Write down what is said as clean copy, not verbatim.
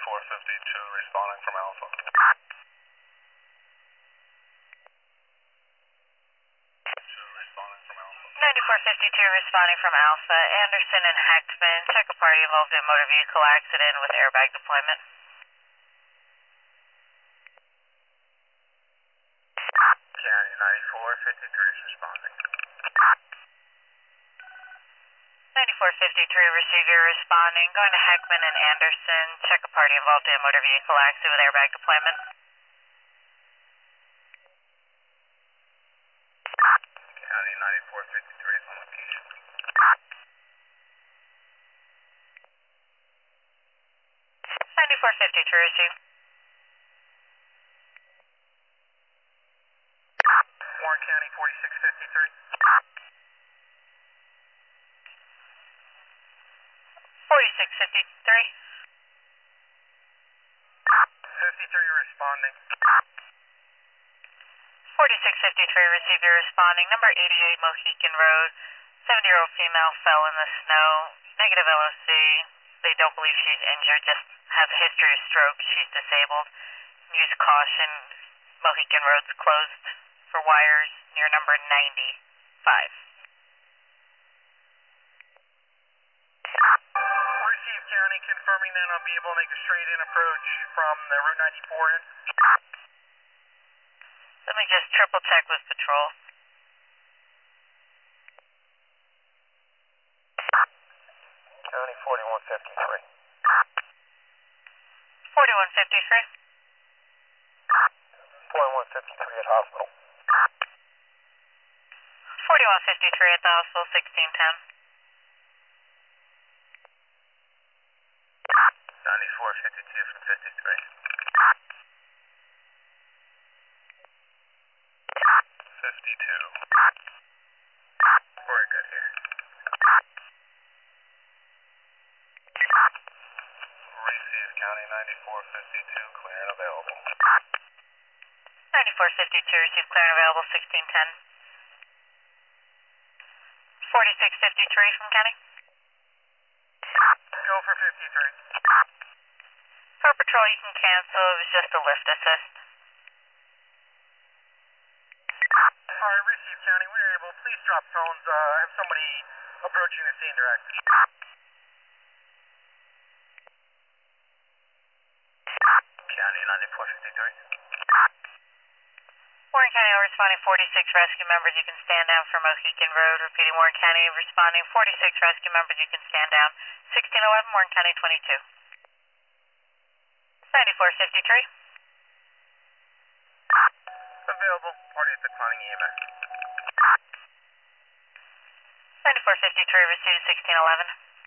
responding from Alpha. 9452 responding from Alpha. Anderson and Heckman. Check a party involved in motor vehicle accident with airbag deployment. County 9453 is responding. 9453, receiver responding. Going to Heckman and Anderson. Check a party involved in motor vehicle accident with airbag deployment. County 9453 is on location. 9453, receive. Warren County 4653. 4653. 53 responding. 4653, receiver responding. Number 88 Mohican Road. 70-year-old female fell in the snow. Negative LOC. They don't believe she's injured, just has a history of stroke. She's disabled. Use caution. Mohican Road's closed for wires near number 95. Receive County, confirming that I'll be able to make a straight-in approach from the Route 94 end. Let me just triple check with patrol. County 4153. 4153. 4153 at hospital. 4153 at the hospital, 1610. 9452 from 53. 52. We're good here. Receive County 9452, clear and available. 9452, receive clear and available, 1610. 4653 from County. Go for 53. For patrol, you can cancel. It was just a lift assist. Alright, receive County, when you're able, please drop phones. Have somebody approaching the scene direct. County 9453. Warren County responding 46 rescue members, you can stand down for Mohican Road. Repeating, Warren County responding 46 rescue members, you can stand down. 1611, Warren County 22. 9453. Available, party is declining EMS. 9453, receive 1611.